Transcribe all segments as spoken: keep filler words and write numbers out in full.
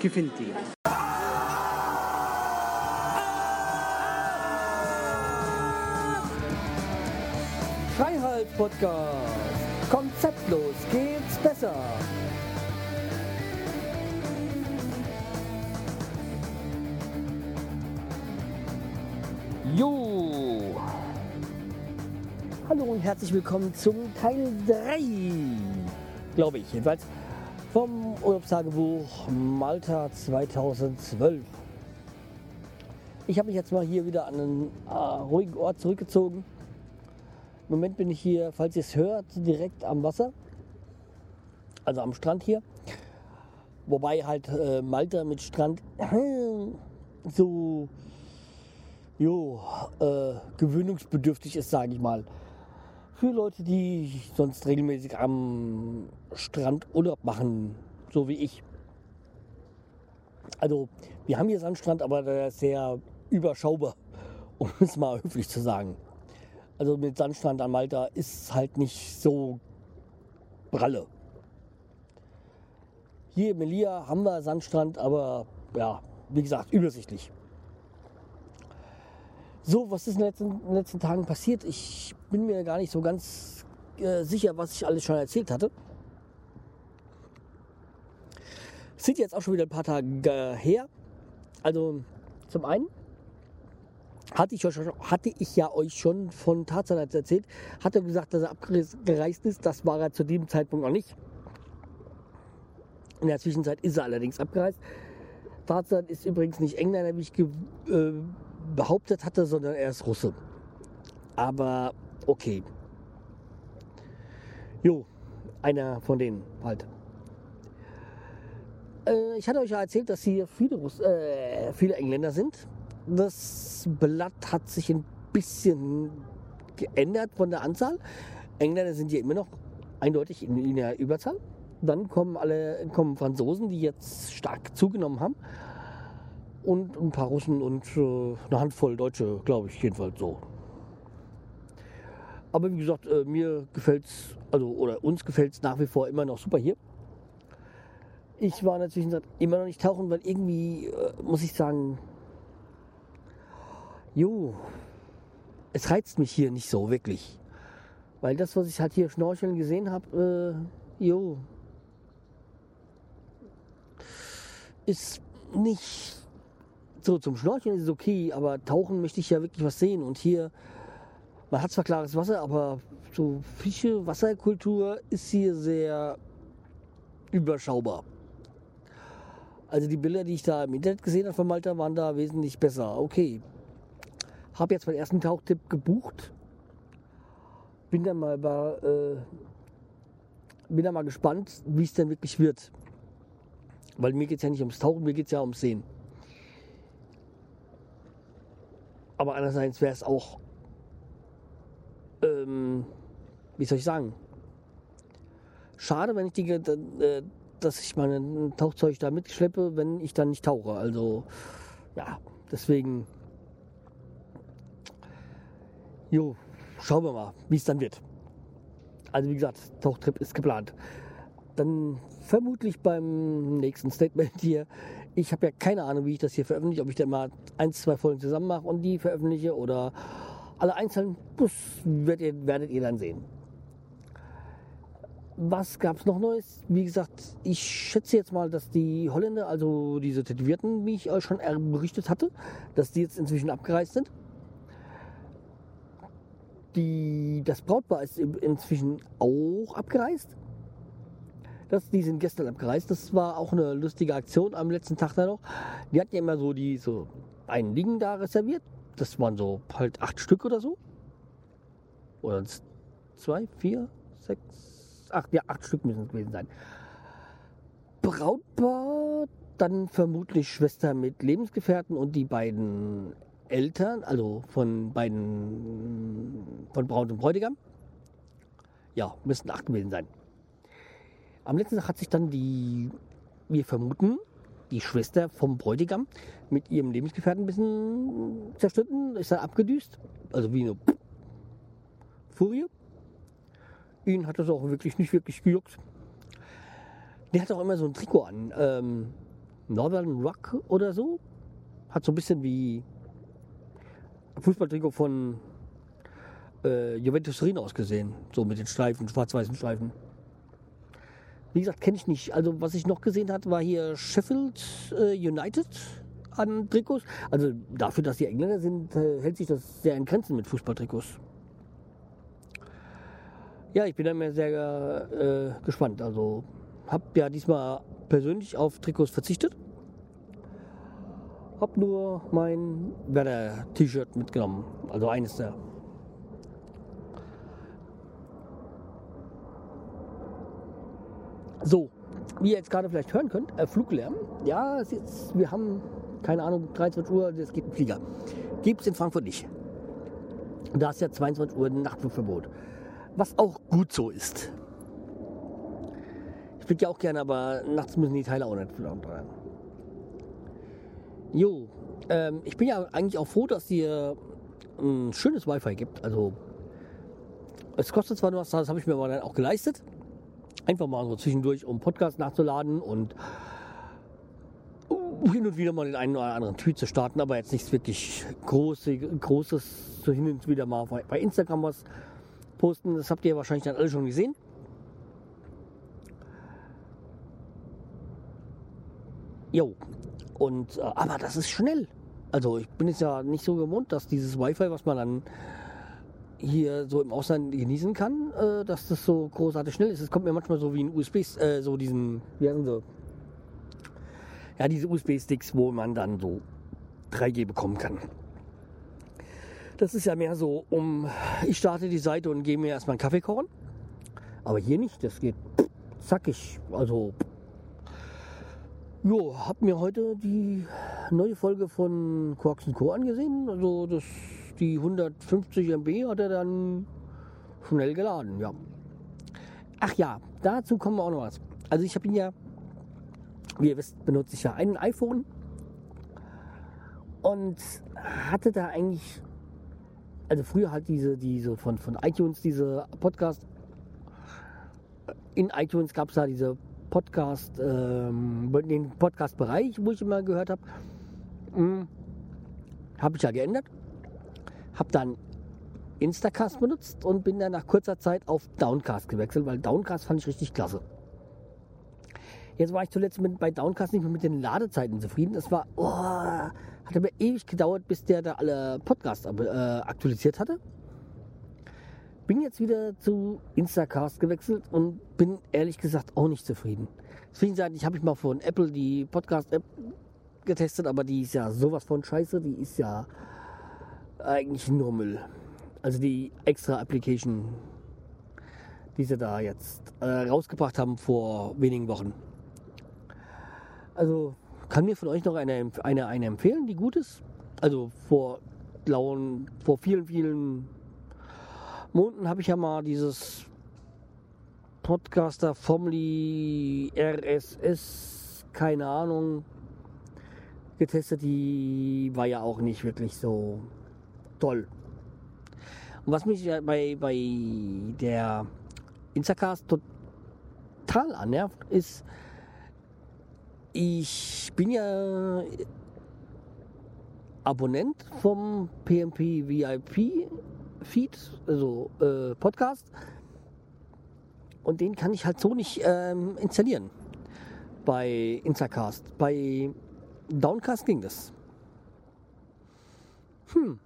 gewinnt die. Freiheit-Podcast. Konzeptlos geht's besser. Jo. Hallo und herzlich willkommen zum Teil drei, glaube ich jedenfalls, vom Urlaubstagebuch Malta zweitausendzwölf. Ich habe mich jetzt mal hier wieder an einen äh, ruhigen Ort zurückgezogen. Im Moment bin ich hier, falls ihr es hört, direkt am Wasser, also am Strand hier. Wobei halt äh, Malta mit Strand äh, so jo, äh, gewöhnungsbedürftig ist, sage ich mal. Für Leute, die sonst regelmäßig am Strand Urlaub machen, so wie ich. Also wir haben hier Sandstrand, aber der ist sehr überschaubar, um es mal höflich zu sagen. Also mit Sandstrand an Malta ist halt nicht so pralle. Hier in Melilla haben wir Sandstrand, aber ja, wie gesagt, übersichtlich. So, was ist in den letzten, in den letzten Tagen passiert? Ich bin mir gar nicht so ganz äh, sicher, was ich alles schon erzählt hatte. Es sind jetzt auch schon wieder ein paar Tage her. Also zum einen hatte ich, euch, hatte ich ja euch schon von Tarzan erzählt, hat er gesagt, dass er abgereist ist. Das war er zu dem Zeitpunkt noch nicht. In der Zwischenzeit ist er allerdings abgereist. Tarzan ist übrigens nicht Engländer, wie ich ge äh, behauptet hatte, sondern er ist Russe. Aber okay. Jo, einer von denen halt. Äh, ich hatte euch ja erzählt, dass hier viele, Russ äh, viele Engländer sind. Das Blatt hat sich ein bisschen geändert von der Anzahl. Engländer sind hier immer noch eindeutig in, in der Überzahl. Dann kommen alle kommen Franzosen, die jetzt stark zugenommen haben. Und ein paar Russen und äh, eine Handvoll Deutsche, glaube ich, jedenfalls so. Aber wie gesagt, äh, mir gefällt's, also oder uns gefällt es nach wie vor immer noch super hier. Ich war in der Zwischenzeit immer noch nicht tauchen, weil irgendwie, äh, muss ich sagen, jo, es reizt mich hier nicht so wirklich. Weil das, was ich halt hier schnorcheln gesehen habe, äh, jo, ist nicht so, zum Schnorcheln ist es okay, aber tauchen möchte ich ja wirklich was sehen. Und hier, man hat zwar klares Wasser, aber so Fische, Wasserkultur ist hier sehr überschaubar. Also die Bilder, die ich da im Internet gesehen habe von Malta, waren da wesentlich besser. Okay, habe jetzt meinen ersten Tauchtipp gebucht. Bin dann mal, bei, äh, bin dann mal gespannt, wie es denn wirklich wird. Weil mir geht es ja nicht ums Tauchen, mir geht es ja ums Sehen. Aber andererseits wäre es auch, ähm, wie soll ich sagen, schade, wenn ich die, äh, dass ich mein Tauchzeug da mitschleppe, wenn ich dann nicht tauche. Also ja, deswegen, jo, schauen wir mal, wie es dann wird. Also wie gesagt, Tauchtrip ist geplant. Dann vermutlich beim nächsten Statement hier. Ich habe ja keine Ahnung, wie ich das hier veröffentliche, ob ich da mal ein, zwei Folgen zusammen mache und die veröffentliche oder alle einzeln. Das werdet ihr, werdet ihr dann sehen. Was gab es noch Neues? Wie gesagt, ich schätze jetzt mal, dass die Holländer, also diese Tätowierten, wie ich euch schon berichtet hatte, dass die jetzt inzwischen abgereist sind. Die, das Brautpaar ist inzwischen auch abgereist. Das, die sind gestern abgereist. Das war auch eine lustige Aktion am letzten Tag da noch. Die hatten ja immer so die so einen Liegen da reserviert. Das waren so halt acht Stück oder so. Oder zwei, vier, sechs, acht, ja, acht Stück müssen es gewesen sein. Brautpaar, dann vermutlich Schwester mit Lebensgefährten und die beiden Eltern, also von beiden, von Braut und Bräutigam. Ja, müssten acht gewesen sein. Am letzten Tag hat sich dann die, wir vermuten, die Schwester vom Bräutigam mit ihrem Lebensgefährten ein bisschen zerstritten, ist dann abgedüst, also wie eine Furie. Ihn hat das auch wirklich nicht wirklich gejuckt. Der hat auch immer so ein Trikot an, ähm, Northern Rock oder so. Hat so ein bisschen wie Fußballtrikot von äh, Juventus Turin ausgesehen. So mit den Streifen, schwarz-weißen Streifen. Wie gesagt, kenne ich nicht. Also was ich noch gesehen habe, war hier Sheffield äh, United an Trikots. Also dafür, dass die Engländer sind, äh, hält sich das sehr in Grenzen mit Fußballtrikots. Ja, ich bin da mir sehr äh, gespannt. Also habe ja diesmal persönlich auf Trikots verzichtet. Hab nur mein Werder-T-Shirt mitgenommen. Also eines der. So, wie ihr jetzt gerade vielleicht hören könnt, äh, Fluglärm. Ja, es ist, wir haben, keine Ahnung, dreiundzwanzig Uhr, es geht ein Flieger. Gibt es in Frankfurt nicht. Da ist ja zweiundzwanzig Uhr ein Nachtflugverbot. Was auch gut so ist. Ich fliege ja auch gerne, aber nachts müssen die Teile auch nicht dran. Jo, ähm, ich bin ja eigentlich auch froh, dass hier ein schönes Wi-Fi gibt. Also, es kostet zwar nur was, das habe ich mir aber dann auch geleistet. Einfach mal so zwischendurch, um Podcast nachzuladen und hin und wieder mal den einen oder anderen Tweet zu starten, aber jetzt nichts wirklich Große, Großes, so hin und wieder mal bei Instagram was posten. Das habt ihr wahrscheinlich dann alle schon gesehen. Jo, und, äh, aber das ist schnell. Also ich bin jetzt ja nicht so gewohnt, dass dieses Wi-Fi, was man dann hier so im Ausland genießen kann, äh, dass das so großartig schnell ist. Es kommt mir manchmal so wie ein U S B, äh, so diesen, wie heißen sie? Ja, diese U S B-Sticks, wo man dann so drei G bekommen kann. Das ist ja mehr so, um, ich starte die Seite und gehe mir erstmal einen Kaffee kochen. Aber hier nicht, das geht zackig. Also, jo, hab mir heute die neue Folge von Quarks und Co. angesehen. Also, das, die hundertfünfzig Megabyte hat er dann schnell geladen, ja. Ach ja, dazu kommen wir auch noch was. Also, ich habe ihn ja, wie ihr wisst, benutze ich ja ein iPhone und hatte da eigentlich, also früher halt diese, diese von, von iTunes, diese Podcast, in iTunes gab es da diese Podcast, ähm, den Podcast-Bereich, wo ich immer gehört habe, hm, habe ich ja geändert, habe dann Instacast benutzt und bin dann nach kurzer Zeit auf Downcast gewechselt, weil Downcast fand ich richtig klasse. Jetzt war ich zuletzt mit, bei Downcast nicht mehr mit den Ladezeiten zufrieden. Das war, oh, hat aber ewig gedauert, bis der da alle Podcasts äh, aktualisiert hatte. Bin jetzt wieder zu Instacast gewechselt und bin ehrlich gesagt auch nicht zufrieden. Zwischenzeitlich habe ich mal von Apple die Podcast-App getestet, aber die ist ja sowas von scheiße. Die ist ja eigentlich nur Müll. Also die extra Application, die sie da jetzt äh, rausgebracht haben vor wenigen Wochen. Also kann mir von euch noch eine, eine, eine empfehlen, die gut ist. Also vor, lauen, vor vielen, vielen Monaten habe ich ja mal dieses Podcaster Formerly R S S, keine Ahnung, getestet. Die war ja auch nicht wirklich so toll. Und was mich ja bei, bei der Instacast total annervt, ist, ich bin ja Abonnent vom P M P V I P Feed, also äh, Podcast, und den kann ich halt so nicht ähm, installieren bei Instacast. Bei Downcast ging das. Hm.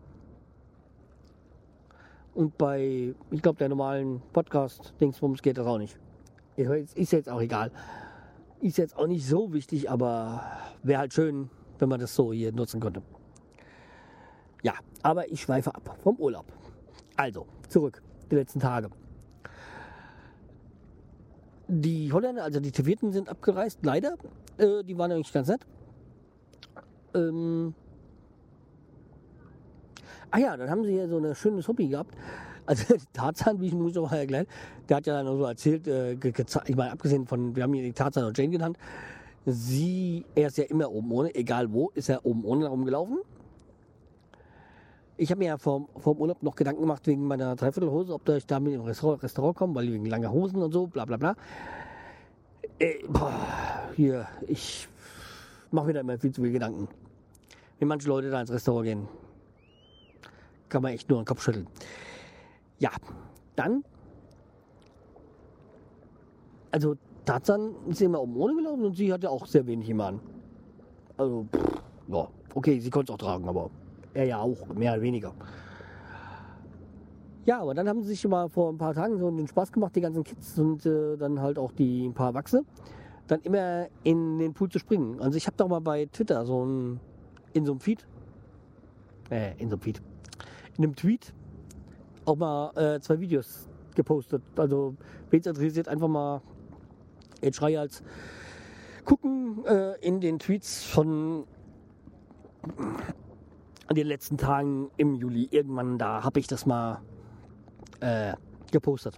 Und bei, ich glaube, der normalen Podcast-Dingsbums geht das auch nicht. Ist jetzt auch egal. Ist jetzt auch nicht so wichtig, aber wäre halt schön, wenn man das so hier nutzen könnte. Ja, aber ich schweife ab vom Urlaub. Also, zurück, die letzten Tage. Die Holländer, also die Tätowierten sind abgereist, leider. Äh, die waren eigentlich ganz nett. Ähm, Ah ja, dann haben sie hier so ein schönes Hobby gehabt. Also Tarzan, wie ich muss auch mal erklären, der hat ja dann so erzählt, äh, ich meine, abgesehen von, wir haben hier die Tarzan und Jane genannt, sie, er ist ja immer oben ohne, egal wo, ist er oben ohne rumgelaufen. Ich habe mir ja vor, vor dem Urlaub noch Gedanken gemacht wegen meiner Dreiviertelhose, ob ich da mit im Restaurant, Restaurant komme, weil wegen langer Hosen und so, bla bla bla. Äh, boah, hier, ich mache mir da immer viel zu viel Gedanken. Wenn manche Leute da ins Restaurant gehen, kann man echt nur den Kopf schütteln. Ja, dann, also Tarzan ist immer oben ohne gelaufen und sie hatte auch sehr wenig im an. Also, pff, ja, okay, sie konnte es auch tragen, aber er ja auch, mehr oder weniger. Ja, aber dann haben sie sich mal vor ein paar Tagen so den Spaß gemacht, die ganzen Kids und äh, dann halt auch die ein paar Erwachsene, dann immer in den Pool zu springen. Also ich habe doch mal bei Twitter so ein, in so einem Feed, äh, in so einem Feed, in einem Tweet auch mal äh, zwei Videos gepostet. Also wen es interessiert, einfach mal jetzt Schrei als gucken äh, in den Tweets von den letzten Tagen im Juli. Irgendwann da habe ich das mal äh, gepostet.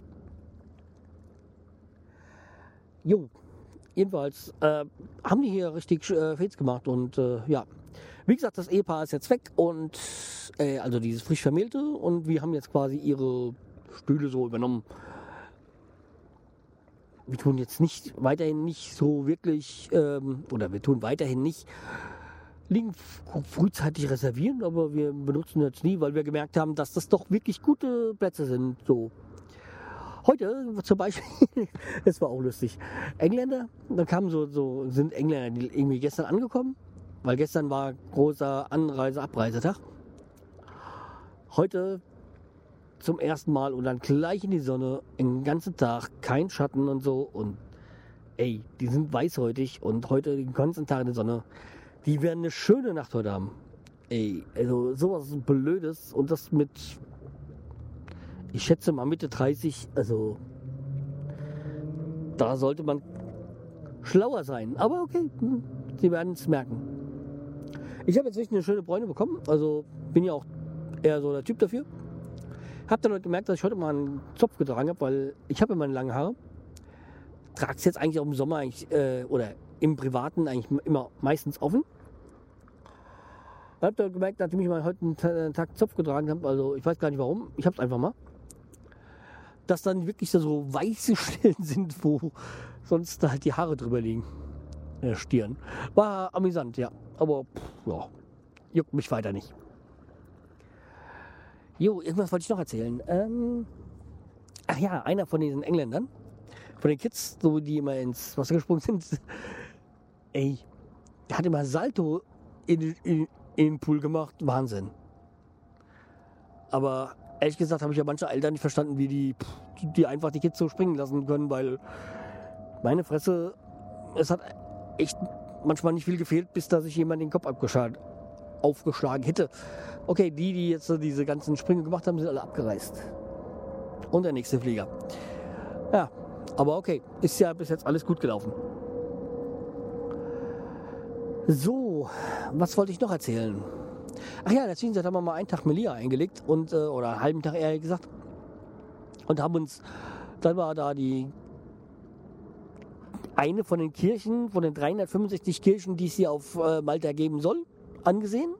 Jo, jedenfalls äh, haben die hier richtig äh, Fates gemacht und äh, ja, wie gesagt, das Ehepaar ist jetzt weg und äh, also dieses frisch Vermählte und wir haben jetzt quasi ihre Stühle so übernommen. Wir tun jetzt nicht weiterhin nicht so wirklich ähm, oder wir tun weiterhin nicht liegen frühzeitig reservieren, aber wir benutzen jetzt nie, weil wir gemerkt haben, dass das doch wirklich gute Plätze sind. So. Heute zum Beispiel, das war auch lustig, Engländer, da kamen so, so, sind Engländer die irgendwie gestern angekommen, weil gestern war großer Anreise-Abreisetag. Heute zum ersten Mal und dann gleich in die Sonne, den ganzen Tag, kein Schatten und so und ey, die sind weißhäutig und heute den ganzen Tag in der Sonne. Die werden eine schöne Nacht heute haben. Ey, also sowas Blödes und das mit, ich schätze mal Mitte dreißig, also da sollte man schlauer sein. Aber okay, sie werden es merken. Ich habe jetzt wirklich eine schöne Bräune bekommen, also bin ja auch eher so der Typ dafür. Hab dann heute gemerkt, dass ich heute mal einen Zopf getragen habe, weil ich habe ja meine langen Haare. Trage es jetzt eigentlich auch im Sommer eigentlich, äh, oder im Privaten eigentlich immer meistens offen. Ich habe dann gemerkt, nachdem ich mal heute einen Tag Zopf getragen habe, also ich weiß gar nicht warum, ich habe es einfach mal, dass dann wirklich so weiße Stellen sind, wo sonst halt die Haare drüber liegen. In der Stirn. War amüsant, ja. Aber pff, ja, juckt mich weiter nicht. Jo, irgendwas wollte ich noch erzählen. Ähm, ach ja, einer von diesen Engländern, von den Kids, so die immer ins Wasser gesprungen sind, ey, der hat immer Salto in, in, in den Pool gemacht. Wahnsinn. Aber ehrlich gesagt habe ich ja manche Eltern nicht verstanden, wie die, die einfach die Kids so springen lassen können, weil meine Fresse, es hat echt manchmal nicht viel gefehlt, bis da sich jemand den Kopf abgeschlagen, aufgeschlagen hätte. Okay, die, die jetzt so diese ganzen Sprünge gemacht haben, sind alle abgereist. Und der nächste Flieger. Ja, aber okay, ist ja bis jetzt alles gut gelaufen. So, was wollte ich noch erzählen? Ach ja, in der Zwischenzeit haben wir mal einen Tag Melia eingelegt und, äh, oder einen halben Tag eher gesagt. Und haben uns, dann war da die eine von den Kirchen, von den dreihundertfünfundsechzig Kirchen, die es hier auf äh, Malta geben soll, angesehen.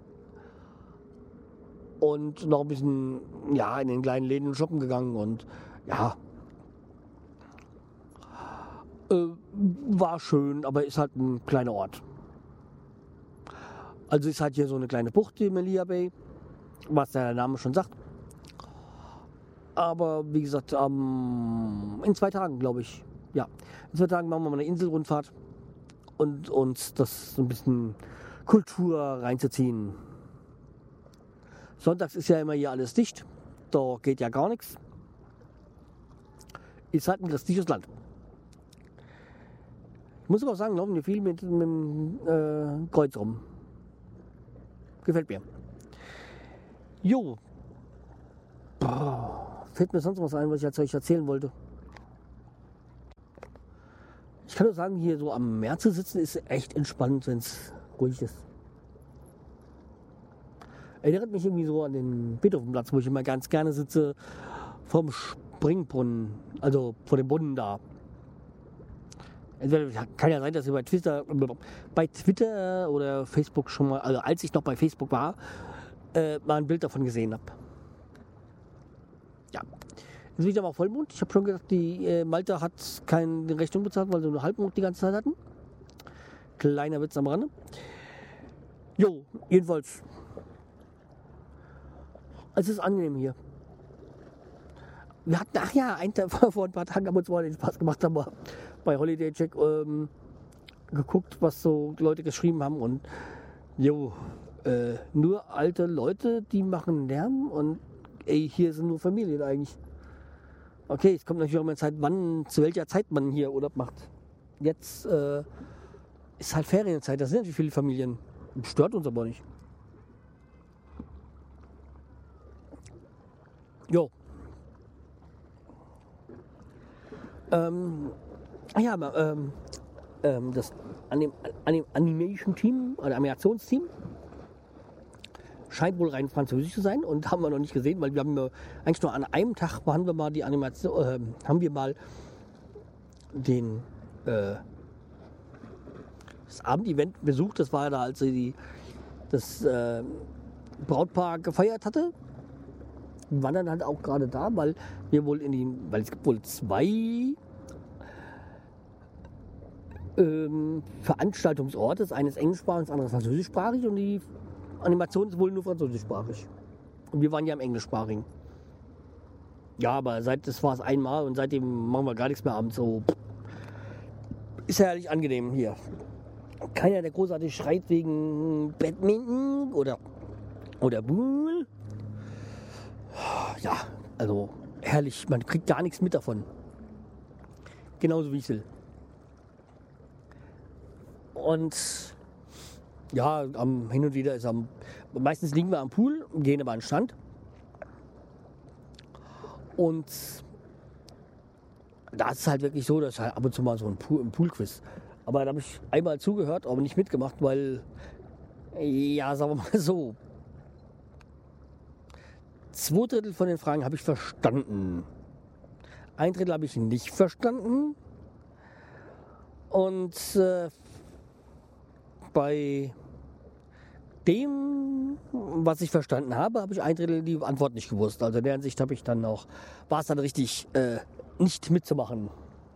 Und noch ein bisschen, ja, in den kleinen Läden shoppen gegangen und ja, äh, war schön, aber ist halt ein kleiner Ort. Also ist halt hier so eine kleine Bucht, die Melia Bay, was der Name schon sagt. Aber wie gesagt, ähm, in zwei Tagen, glaube ich, ja, in zwei Tagen machen wir mal eine Inselrundfahrt und uns das so ein bisschen Kultur reinzuziehen. Sonntags ist ja immer hier alles dicht, da geht ja gar nichts. Ist halt ein christliches Land. Ich muss aber auch sagen, laufen wir viel mit, mit dem äh, Kreuz rum. Gefällt mir. Jo. Boah, fällt mir sonst was ein, was ich jetzt euch erzählen wollte. Ich kann nur sagen, hier so am Meer zu sitzen ist echt entspannend, wenn es ruhig ist. Erinnert mich irgendwie so an den Beethovenplatz, wo ich immer ganz gerne sitze, vom Springbrunnen, also vor dem Brunnen da. Kann ja sein, dass ihr bei Twitter, bei Twitter oder Facebook schon mal, also als ich noch bei Facebook war, äh, mal ein Bild davon gesehen habe. Ja. Jetzt bin ich aber auch Vollmond. Ich habe schon gedacht, die äh, Malta hat keine Rechnung bezahlt, weil sie nur Halbmond die ganze Zeit hatten. kleiner Witz am Rande. Jo, jedenfalls. Es ist angenehm hier. Wir hatten, ach ja, ein, vor ein paar Tagen haben wir uns mal den Spaß gemacht, haben wir bei Holiday Check ähm, geguckt, was so Leute geschrieben haben. Und jo, äh, nur alte Leute, die machen Lärm und ey, hier sind nur Familien eigentlich. Okay, es kommt natürlich auch mal Zeit, wann, zu welcher Zeit man hier Urlaub macht. Jetzt äh, ist halt Ferienzeit, da sind natürlich viele Familien. Stört uns aber nicht. Jo. Ähm, ja, aber, ähm, ähm, das Anim Anim Animation-Team oder Animationsteam scheint wohl rein französisch zu sein und haben wir noch nicht gesehen, weil wir haben äh, eigentlich nur an einem Tag haben wir mal die Animation, äh, haben wir mal den äh, das Abendevent besucht. Das war da, als sie die, das äh, Brautpaar gefeiert hatte. Wir waren dann halt auch gerade da, weil wir wohl in den, weil es gibt wohl zwei ähm, Veranstaltungsorte. Das eine ist englischsprachig, das andere ist französischsprachig und die Animation ist wohl nur französischsprachig. Und wir waren ja im englischsprachigen. Ja, aber seit das war es einmal und seitdem machen wir gar nichts mehr abends. So ist ja herrlich angenehm hier. Keiner, der großartig schreit wegen Badminton oder oder Bull. Ja, also herrlich, man kriegt gar nichts mit davon. Genauso wie ich will. Und ja, am, hin und wieder ist am, meistens liegen wir am Pool, gehen aber an den Strand. Und da ist es halt wirklich so, dass halt ab und zu mal so ein Pool, ein Pool-Quiz. Aber da habe ich einmal zugehört, aber nicht mitgemacht, weil, ja, sagen wir mal so, zwei Drittel von den Fragen habe ich verstanden. Ein Drittel habe ich nicht verstanden. Und äh, bei dem, was ich verstanden habe, habe ich ein Drittel die Antwort nicht gewusst. Also in der Hinsicht habe ich dann auch, war es dann richtig, äh, nicht mitzumachen.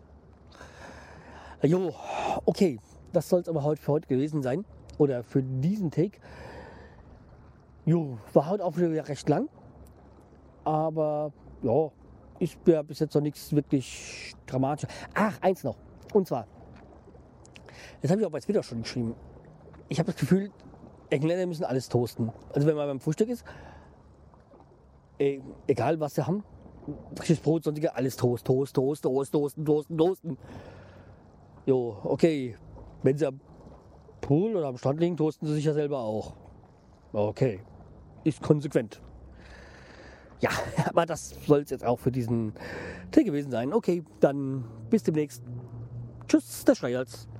Jo, okay, das soll es aber heute für heute gewesen sein. Oder für diesen Take. Jo, war heute auch wieder recht lang. Aber ja, ich bin ja bis jetzt noch nichts wirklich Dramatisches. Ach, eins noch. Und zwar, das habe ich auch bei Twitter schon geschrieben. Ich habe das Gefühl, Engländer müssen alles toasten. Also wenn man beim Frühstück ist, e- egal was sie haben, frisches Brot, sonstige, alles Toast, Toast, Toast, Toast, Toasten, Toasten, Toasten. Jo, okay. Wenn sie am Pool oder am Strand liegen, toasten sie sich ja selber auch. Okay. Ist konsequent. Ja, aber das soll es jetzt auch für diesen Tag gewesen sein. Okay, dann bis demnächst. Tschüss, der Schreihals.